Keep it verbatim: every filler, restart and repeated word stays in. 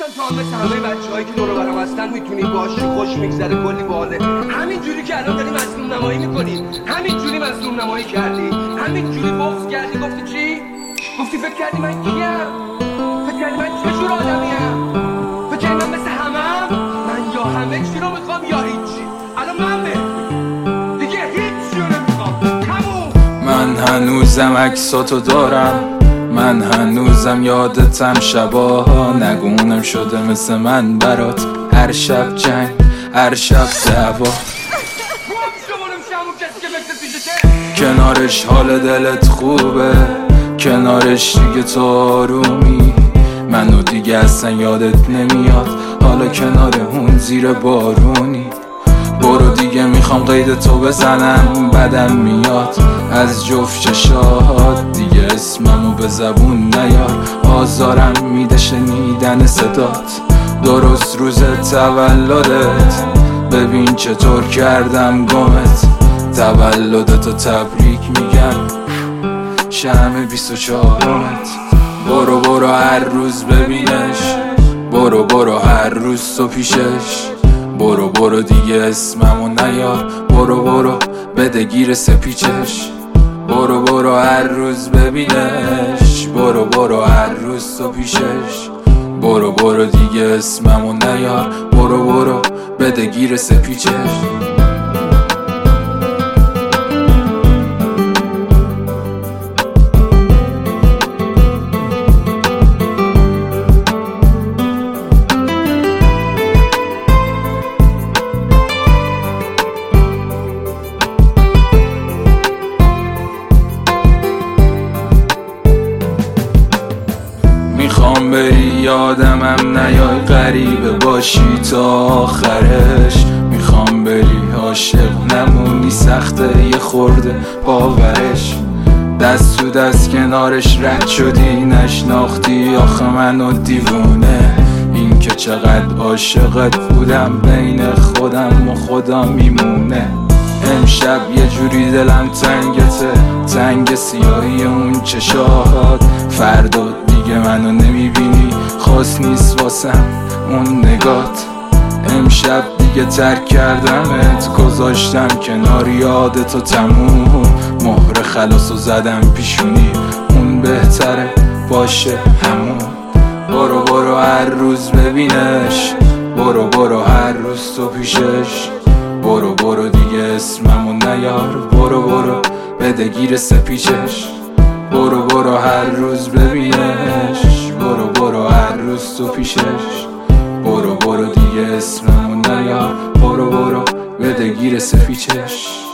گفتن تو هم مثل همه بچه‌هایی که دور و برم هستن میتونی باشی، خوش میگذره، کلی باله. همین جوری که الان داری مظلوم نمایی میکنی، همین جوری مظلوم نمایی کردی، همین جوری بغض کردی. گفتی چی؟ گفتی فکر کردی من کیم؟ فکر کردی من چه جور آدمیم؟ فکر کردی من مثل همم؟ من یا همه چی رو میخوام یا هیچی. الان من به دیگه هیچی رو نمیخوام. تموم. من هنوزم عکساتو دارم، من هنوزم یادتم شباها، نگونم شده مثل من برات. هر شب جنگ، هر شب دعوا، کنارش حال دلت خوبه، کنارش دیگه تو آرومی. منو دیگه اصلا یادت نمیاد، حالا کنار اون زیر بارونی. برو دیگه میخوام قید تو بزنم، بدم میاد از جفت چشات. دیگه اسممو به زبون نیار، آزارم میده شنیدن صدات. درست روز تولدت ببین چطور کردم گمت. تولدتو تبریک میگم، شمع بیست و چهارمت. برو برو هر روز ببینش، برو برو هر روز تو پیشش. برو برو دیگه اسممو نیار، برو برو بده گیر سپیچش. برو برو هر روز ببینش، برو برو هر روز تو پیشش. برو برو دیگه اسممو نیار، برو برو بده گیر سپیچش. میخوام بری یادمم نیای، غریبه باشی تا آخرش. میخوام بری عاشق نمونی، سخته یه خورده باورش. دست تو دست کنارش رد شدی، نشناختی آخه منو دیوونه. این که چقدر عاشقت بودم بین خودم و خدا میمونه. امشب یه جوری دلم تنگته، تنگ سیاهی اون چشات. فردا دیگه منو نمیبینی، خاص نیست واسم اون نگات. امشب دیگه ترک کردمت، گذاشتم کنار یادتو تموم. مهر خلاصو زدم پیشونی، اون بهتره باشه همون. برو برو هر روز ببینش، برو برو هر روز تو پیشش. برو برو دیگه اسممو نیار، برو برو بده گیر سپیچش. برو برو هر روز ببینش، برو برو هر روز تو پیشش. برو برو دیگه اسممو نیار، برو برو بده گیر سپیچش.